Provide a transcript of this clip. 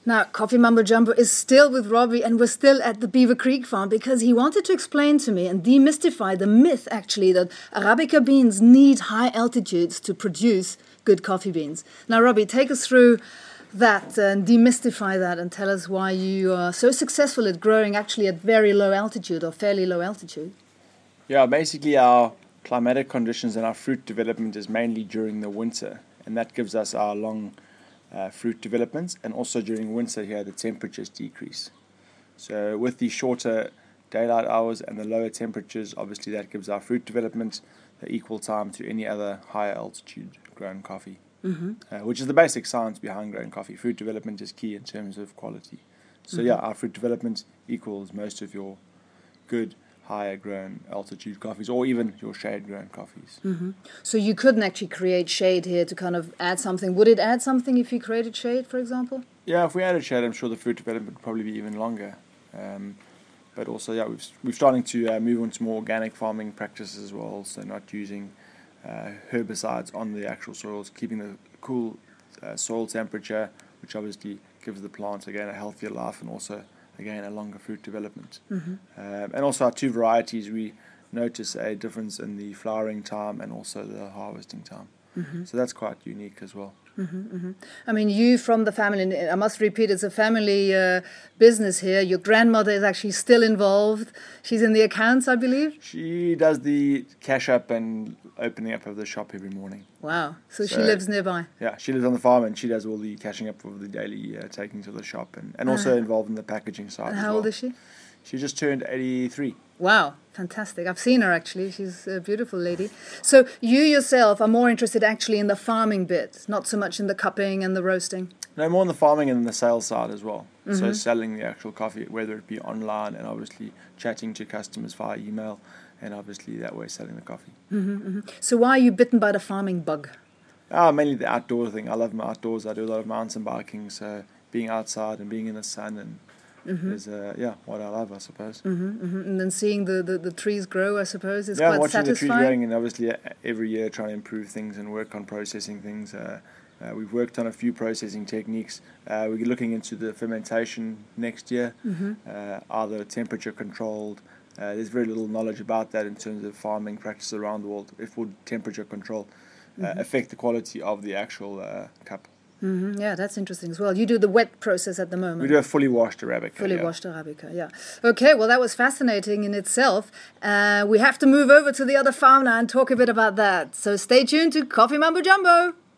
Now, Coffee Mumbo Jumbo is still with Robbie, and we're still at the Beaver Creek farm because he wanted to explain to me and demystify the myth, actually, that Arabica beans need high altitudes to produce good coffee beans. Now, Robbie, take us through that and demystify that and tell us why you are so successful at growing actually at very low altitude or fairly low altitude. Yeah, basically our climatic conditions and our fruit development is mainly during the winter, and that gives us our long fruit developments, and also during winter here the temperatures decrease. So with the shorter daylight hours and the lower temperatures, obviously that gives our fruit development the equal time to any other higher altitude grown coffee, which is the basic science behind growing coffee. Fruit development is key in terms of quality. So our fruit development equals most of your good higher grown altitude coffees, or even your shade grown coffees. So you couldn't actually create shade here to kind of add something. Would it add something if you created shade, for example? Yeah, if we added shade, I'm sure the fruit development would probably be even longer. But also, we're starting to move on to more organic farming practices as well, so not using herbicides on the actual soils, keeping the cool soil temperature, which obviously gives the plant, again, a healthier life and also, again, a longer fruit development. And also our two varieties, we notice a difference in the flowering time and also the harvesting time. So that's quite unique as well. I mean, you from the family, I must repeat, it's a family business here. Your grandmother is actually still involved. She's in the accounts, I believe. She does the cash up and opening up of the shop every morning. Wow. So she lives nearby. Yeah, she lives on the farm and she does all the cashing up of the daily taking to the shop, and also involved in the packaging side as well. How old is she? She just turned 83. Wow, fantastic. I've seen her actually. She's a beautiful lady. So you yourself are more interested actually in the farming bit, not so much in the cupping and the roasting? No, more on the farming and the sales side as well. So selling the actual coffee, whether it be online and obviously chatting to customers via email, and obviously that way selling the coffee. So why are you bitten by the farming bug? Mainly the outdoor thing. I love my outdoors. I do a lot of mountain biking, so being outside and being in the sun and is what I love, I suppose. And then seeing the trees grow, I suppose, is quite quite satisfying. The trees growing, and obviously every year trying to improve things and work on processing things. We've worked on a few processing techniques. We're looking into the fermentation next year, either temperature controlled. There's very little knowledge about that in terms of farming practices around the world. If would temperature control affect the quality of the actual cup? Yeah, that's interesting as well. You do the wet process at the moment. We do a fully washed Arabica. Fully washed Arabica, yeah. Okay, well, that was fascinating in itself. We have to move over to the other farm now and talk a bit about that. So stay tuned to Coffee Mumbo Jumbo.